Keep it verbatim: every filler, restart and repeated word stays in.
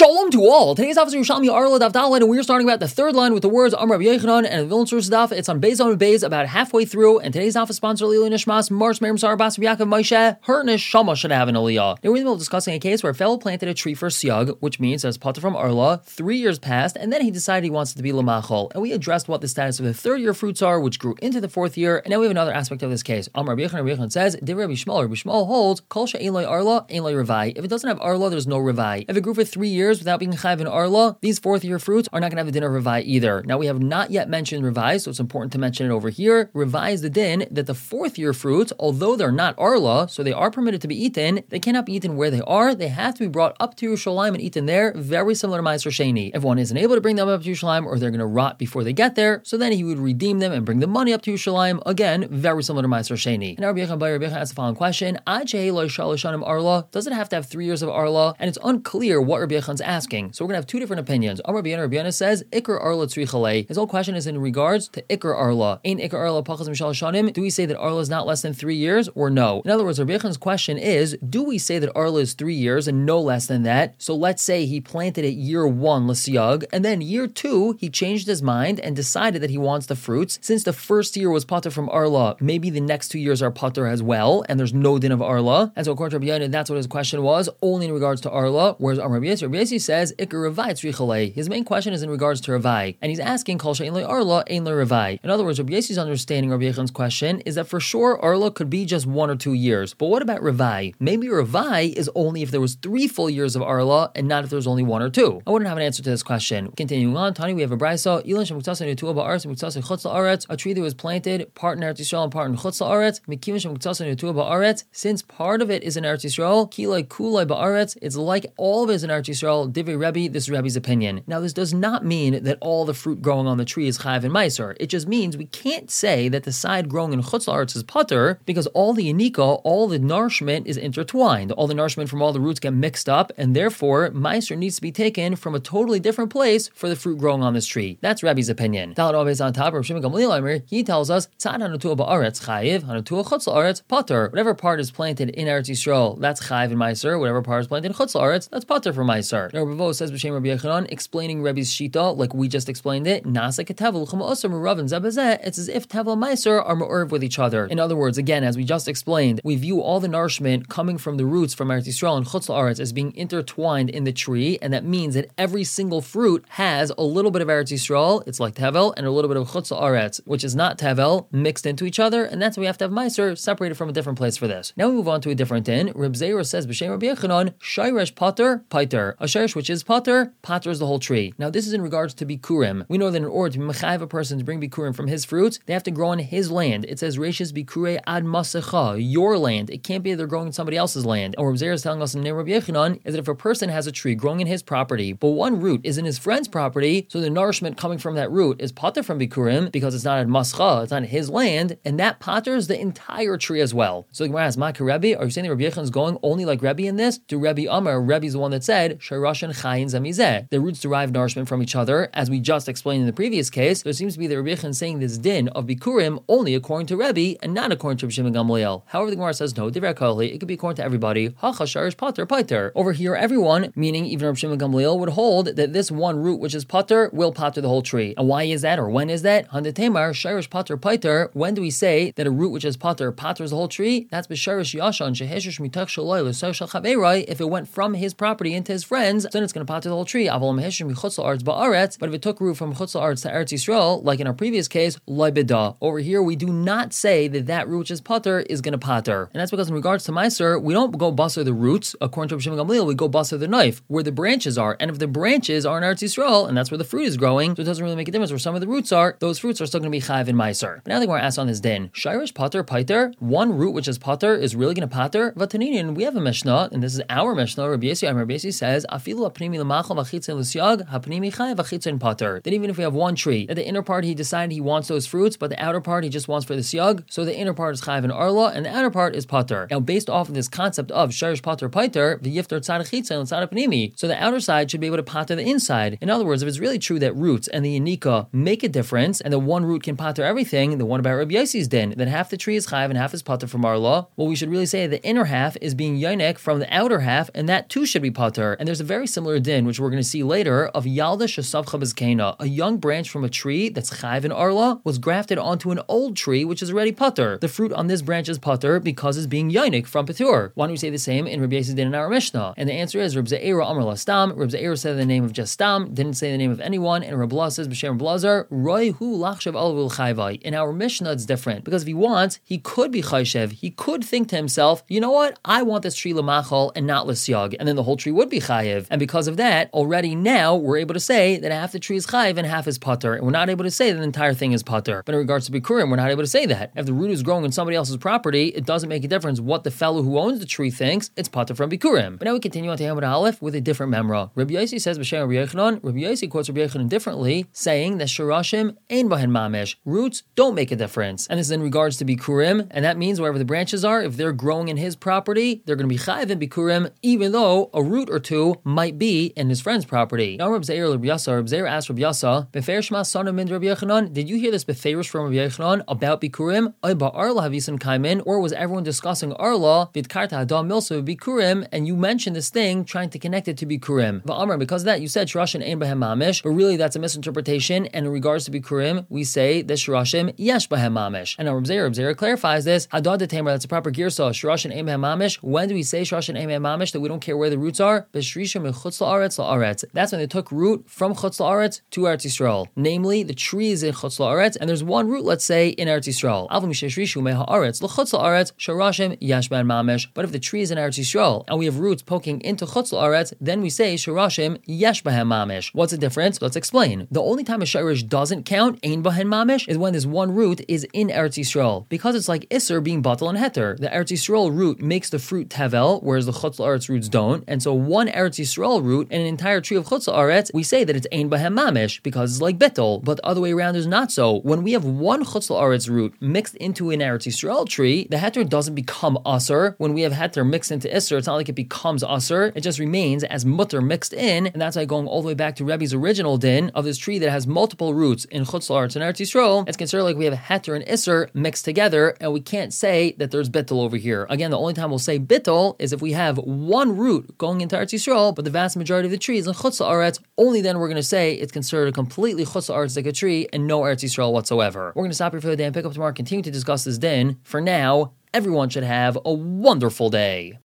Shalom to all. Today's officer Yerushalmi Arla Daf Dalet, and we're starting about the third line with the words Amar Rabbi Yochanan and the Vilna Source Daf. It's on Beis on Beis, about halfway through. And today's office sponsor Lili Nishmas Marsh Merim Sar Bas Yaakov Moshe. Her neshama should have an aliyah. Now we're in the middle of discussing a case where a fellow planted a tree for siyag, which means as pater from Arla. Three years passed, and then he decided he wants it to be lamachol. And we addressed what the status of the third year fruits are, which grew into the fourth year. And now we have another aspect of this case. Amar Rabbi Yochanan, Rabbi Yochanan says, Divrei Rabbi Shmuel, Rabbi Shmuel holds Kol she'ein lo Arla, ein lo revai. If it doesn't have Arla, there's no revai. If it grew for three years without being chayv in Arla, these fourth year fruits are not going to have the din of revai either. Now we have not yet mentioned revai, so it's important to mention it over here. Revai is the din that the fourth year fruits, although they're not Arla, so they are permitted to be eaten, they cannot be eaten where they are. They have to be brought up to Yerushalayim and eaten there, very similar to Ma'aser Sheni. If one isn't able to bring them up to Yerushalayim, or they're going to rot before they get there, so then he would redeem them and bring the money up to Yerushalayim, again, very similar to Ma'aser Sheni. And now Rabbi Yochanan Bar Rabbi Yochanan asks the following question: Ad she'ei lo shalosh shanim Arla, does it have to have three years of Arla? And it's unclear what Rabbi Yochanan's asking. So we're going to have two different opinions. Amar Rabbi Yochanan, Rabbi Yochanan says, Ikar Arla tzricha. His whole question is in regards to Ikar Arla. Ain't Ikar Arla pachas mishalosh shanim? Do we say that Arla is not less than three years or no? In other words, Rabbi Yochanan's question is, do we say that Arla is three years and no less than that? So let's say he planted it year one, l'siyag, and then year two, he changed his mind and decided that he wants the fruits. Since the first year was pater from Arla, maybe the next two years are pater as well, and there's no din of Arla. And so according to Rabbi Yochanan, that's what his question was, only in regards to Arla. Whereas Rabbi Yossi, Rabbi Yossi says, Ikar Revai tzricha. His main question is in regards to Revai, and he's asking, Kol she'ein lo Arla, ein lo Revai. In other words, Rabbi Yossi's understanding Rabbi Yochanan's question is that for sure Arla could be just one or two years. But what about Revai? Maybe Revai is only if there was three full years of Arla, and not if there was only one or two. I wouldn't have an answer to this question. Continuing on, Tani, we have a brayso. Ilan shemuktasan netua ba'aretz, muktasan chutz la'aretz. A tree that was planted, part in Eretz Yisrael and part in chutz la'aretz. Mikivan shemuktasan netua ba'aretz. Since part of it is in Eretz Yisrael, kilai kulai ba'aretz. It's like all of it is in Eretz Yisrael. Divrei Rebbe, this is Rebbe's opinion. Now, this does not mean that all the fruit growing on the tree is chayav and meiser. It just means we can't say that the side growing in chutz la'aretz is pater because all the yanika, all the nourishment is intertwined. All the nourishment from all the roots get mixed up, and therefore meiser needs to be taken from a totally different place for the fruit growing on this tree. That's Rebbe's opinion. On top, he tells us whatever part is planted in Eretz Yisrael, that's chayiv and meiser. Whatever part is planted in chutz la'aretz, that's pater for meiser. Now Rabbi Vo says b'shem Rabbi Yochanan, explaining Rebbe's shita like we just explained it. Nasa ketevel chama merav zebazeh. It's as if tevel and meiser are me'orv with each other. In other words, again, as we just explained, we view all the nourishment coming from the roots from Eretz Yisrael and chutz la'aretz as being intertwined in the tree, and that means that every single fruit has a little bit of Eretz Yisrael, it's like tevel, and a little bit of chutz la'aretz, which is not tevel, mixed into each other, and that's why we have to have meiser separated from a different place for this. Now we move on to a different din. Reb Zera says, b'shem Rabbi Yochanan, shayresh pater, pater. A shayresh which is pater, pater is the whole tree. Now this is in regards to bikurim. We know that in order to be mechayiv a person to bring bikurim from his fruits, they have to grow on his land. It says, reishis bikurei ad masecha, your land. It can't be that they're growing in somebody else's land. And Reb Zera is telling us in the name of Rabbi Yochanan is that if a person has a tree growing in his property, but one root is in his friend's property, so the nourishment coming from that root is pater from bikurim because it's not at mascha, it's not his land, and that paters the entire tree as well. So the Gemara asks, Ma'aka Rebbe, are you saying that Rabbi Yochanan is going only like Rebbe in this? To Rebbe Amar, Rebbe is the one that said, Sharash and Chayin Zamizeh. The roots derive nourishment from each other, as we just explained in the previous case. There seems to be that Rabbi Yochanan saying this din of bikurim only according to Rebbe and not according to Rabbi Shimon Gamliel. However, the Gemara says no, Divrei Kali, it could be according to everybody. Hacha Sharish Pater Pater. Over here, everyone, meaning even Rabbi Shimon Gamliel, would hold that this one root, which is pater, will pater the whole tree. And why is that, or when is that? Handetemar Sharish Pater Pater. When do we say that a root which is pater paters the whole tree? That's b'sharish yashan sheheshish mitach shaloi l'soshal chaverai. If it went from his property into his friends, then it's going to pater the whole tree. Aval meheshish michutz la'aretz ba'aretz. But if it took root from chutz la'aretz to Eretz Yisrael, like in our previous case, loy bida. Over here, we do not say that that root which is pater is going to pater, and that's because in regards to meiser, we don't go basar the roots. According to Rabbi Shimon Gamliel, we go basar the knife where the branches are, and if the branches are in Eretz Yisrael, and that's where the fruit is growing, so it doesn't really make a difference where some of the roots are. Those fruits are still going to be chayiv and meiser. But now they want to ask on this din: shirish pater pater. One root which is pater is really going to pater. Vataninian, we have a mishnah, and this is our mishnah. Rabbi Yossi, Rabbi Yossi says, afilu hapnimi l'machal v'chitzin l'syag hapnimi chayiv v'chitzin pater. That even if we have one tree, that the inner part he decided he wants those fruits, but the outer part he just wants for the syag, so the inner part is chayiv and arla, and the outer part is pater. Now, based off of this concept of shirish pater pater, v'yiftar tzad chitzin and tzad pnimi, so the outer side should be able to pater the inside. In other words, if it's really true that roots and the yanika make a difference, and the one root can pater everything, the one about Rabbi Yossi's din, then half the tree is chayiv and half is pater from arla. Well, we should really say the inner half is being yonek from the outer half, and that too should be pater. And there's a very similar din, which we're going to see later, of Yalda Shesavcha Bezkena, a young branch from a tree that's Chayv in Arla, was grafted onto an old tree which is already Patur. The fruit on this branch is Patur because it's being Yainik from Patur. Why don't we say the same in Rabbi Yossi din in our Mishnah? And the answer is Reb Ze'era Amar La Stam. Reb Ze'era said the name of just Stam, didn't say the name of anyone, and Reb Blah says B'Shem Blazar, Roy Hu Lachshav Alvul Chayvai. In our Mishnah it's different, because if he wants, he could be Chayshev. He could think to himself, you know what, I want this tree Lamachal and not L'Syag, and then the whole tree would be Chayev. And because of that, already now we're able to say that half the tree is Chayev and half is Patur, and we're not able to say that the entire thing is Patur. But in regards to Bikurim, we're not able to say that. If the root is growing on somebody else's property, it doesn't make a difference what the fellow who owns the tree thinks, it's Patur from Bikurim. But now we continue on to Hamad Aleph with a different memra. Rabbi Yossi says B'Shem Rabbi Yochanan. Rabbi Yossi quotes Rabbi Yochanan differently, saying that Shirashim ein bahen mamesh. Roots don't make a difference. And this is in regards to Bikurim, and that means wherever the branches are, if they're growing in his property, they're going to be Chayiv in Bikurim, even though a root or two might be in his friend's property. Now Rabbi Zeir Rabbi Yasa, Rabbi Zeir asked Rabbi Yasa, Befer Shema son of Min Rabbi Yochanan, did you hear this Beferish from Rabbi Yochanan about Bikurim? Oiba Arla havisim kaimin, or was everyone discussing Arla, Vidkarta Adam Milsa Bikurim, and you mentioned this thing trying to connect it to Bikurim. Va'amar, because of that, you said Shirashin ein bahem mamish, but really that's a misinterpretation, and in regards to Bikurim, we say that Shirashim yesh bahem mamish. And now Rabbi Zeir, Rabbi Zeir clarifies this, Hadad de Tamer, that's a proper girsa, Shirashin ein bahem mamish. When do we say Shirashin ein bahem mamish, that we don't care where the roots are? B'shrisha mechutz la'aretz la'aretz. That's when they took root from Chutz la'aretz to Eretz Yisrael. Namely, the tree is in Chutz la'aretz, and there's one root, let's say, in Eretz Yisrael. Alvim sheshrishu meha'aretz l'chutz la'aretz Shirashim yesh bahem mamish. But if the tree is in Eretz Yisrael, and we have roots poking into Chutz la'aretz, then we say Shirashim yesh bahem mamish. What's the difference? Let's explain. The only time a shirish doesn't count, ein bahen mamish, is when this one root is in Eretz Yisrael, because it's like Isser being batal and heter. The Eretz Yisrael root makes the fruit tevel, whereas the Chutz la'aretz roots don't, and so one Eretz Yisrael root and an entire tree of Chutz la'aretz, we say that it's ein bahem mamish because it's like bittul. But the other way around is not so. When we have one Chutz la'aretz root mixed into an Eretz Yisrael tree, the heter doesn't become usser. When we have heter mixed into Isser, it's not like it becomes usser. It just remains as mutter mixed in, and that's why going all the way back to Rebbe's original din of this tree that has multiple roots in Chutz la'aretz and Eretz Yisrael, it's considered like we have heter and Isser mixed together, and we can't say that there's bittul over here. Again, the only time we'll say bittul is if we have one root going into Eretz Yisrael, but the vast majority of the tree is in Chutz la'aretz. Only then we're going to say it's considered a completely Chutz la'aretz like a tree and no Eretz Yisrael whatsoever. We're going to stop here for the day and pick up tomorrow, continue to discuss this din. For now, everyone should have a wonderful day.